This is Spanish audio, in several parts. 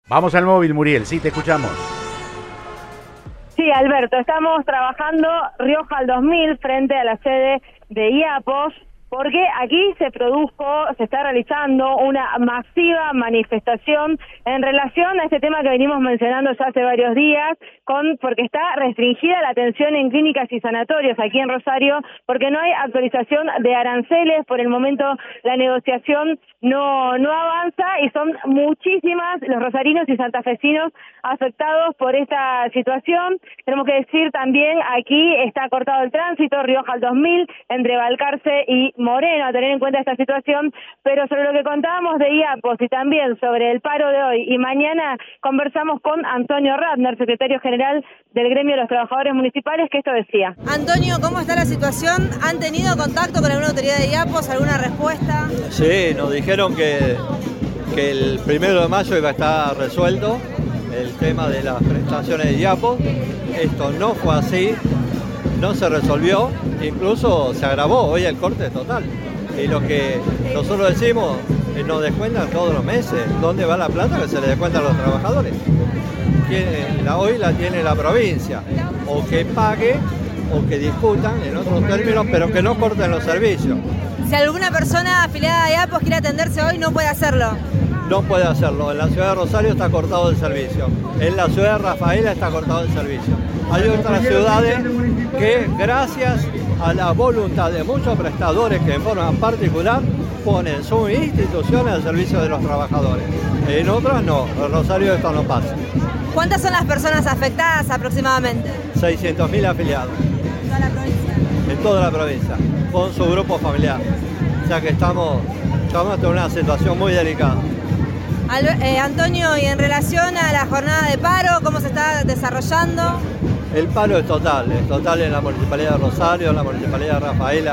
Vamos al móvil, Muriel, sí, te escuchamos. Sí, Alberto, estamos trabajando Rioja al 2000 frente a la sede de IAPOS, porque aquí se está realizando una masiva manifestación en relación a este tema que venimos mencionando ya hace varios días, porque está restringida la atención en clínicas y sanatorios aquí en Rosario, porque no hay actualización de aranceles. Por el momento la negociación no avanza y son muchísimas los rosarinos y santafesinos afectados por esta situación. Tenemos que decir también, aquí está cortado el tránsito, Rioja al 2000, entre Balcarce y Moreno, a tener en cuenta esta situación. Pero sobre lo que contábamos de IAPOS y también sobre el paro de hoy y mañana, conversamos con Antonio Ratner, secretario general del Gremio de los Trabajadores Municipales, que esto decía. Antonio, ¿cómo está la situación? ¿Han tenido contacto con alguna autoridad de IAPOS? ¿Alguna respuesta? Sí, nos dijeron que el 1 de mayo iba a estar resuelto el tema de las prestaciones de IAPOS. Esto no fue así, no se resolvió, incluso se agravó hoy el corte total. Y lo que nosotros decimos, nos descuentan todos los meses. ¿Dónde va la plata que se le descuentan a los trabajadores? Hoy la tiene la provincia, o que pague o que discutan en otros términos, pero que no corten los servicios. Si alguna persona afiliada a IAPOS quiere atenderse hoy, no puede hacerlo. No puede hacerlo. En la ciudad de Rosario está cortado el servicio. En la ciudad de Rafaela está cortado el servicio. Hay otras ciudades que, gracias a la voluntad de muchos prestadores que en forma particular ponen su institución al servicio de los trabajadores. En otras no. En Rosario esto no pasa. ¿Cuántas son las personas afectadas aproximadamente? 600.000 afiliados. ¿En toda la provincia? En toda la provincia, con su grupo familiar. O sea que estamos ante una situación muy delicada. Antonio, y en relación a la jornada de paro, ¿cómo se está desarrollando? El paro es total en la Municipalidad de Rosario, en la Municipalidad de Rafaela.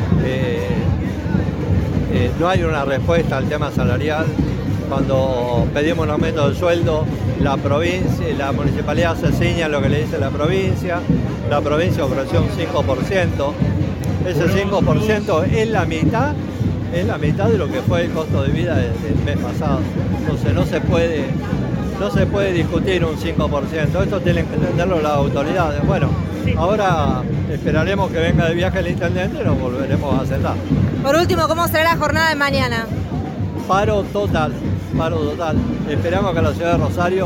No hay una respuesta al tema salarial. Cuando pedimos un aumento del sueldo, la Municipalidad se ciña a lo que le dice la provincia ofreció un 5%. Ese 5% es la mitad de lo que fue el costo de vida del mes pasado. Entonces no se puede discutir un 5%. Esto tienen que entenderlo las autoridades. Bueno, ahora esperaremos que venga de viaje el intendente y nos volveremos a sentar. Por último, ¿cómo será la jornada de mañana? Paro total. Esperamos que la ciudad de Rosario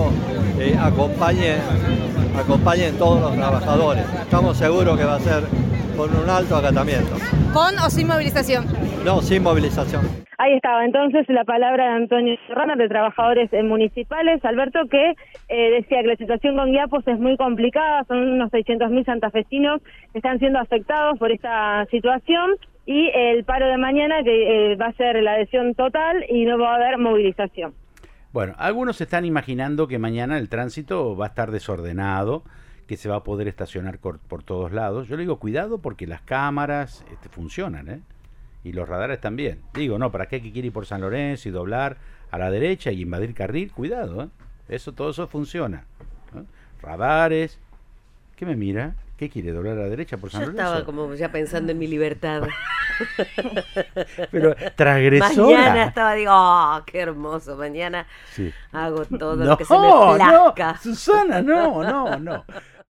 acompañen todos los trabajadores. Estamos seguros que va a ser con un alto acatamiento. ¿Con o sin movilización? No, sin movilización. Ahí estaba entonces la palabra de Antonio Ratner, de Trabajadores Municipales. Alberto, que decía que la situación con IAPOS es muy complicada, son unos 600.000 santafesinos que están siendo afectados por esta situación, y el paro de mañana que va a ser la adhesión total y no va a haber movilización. Bueno, algunos están imaginando que mañana el tránsito va a estar desordenado, que se va a poder estacionar por todos lados. Yo le digo, cuidado, porque las cámaras funcionan, y los radares también. Digo, no, ¿para qué quiere ir por San Lorenzo y doblar a la derecha y invadir carril? Cuidado, todo eso funciona. Radares. ¿Qué me mira? ¿Qué quiere, doblar a la derecha por San Lorenzo? Yo estaba como ya pensando en mi libertad. Pero transgresora. Mañana digo, qué hermoso, mañana sí. Hago todo lo que se me plazca. No, Susana, no.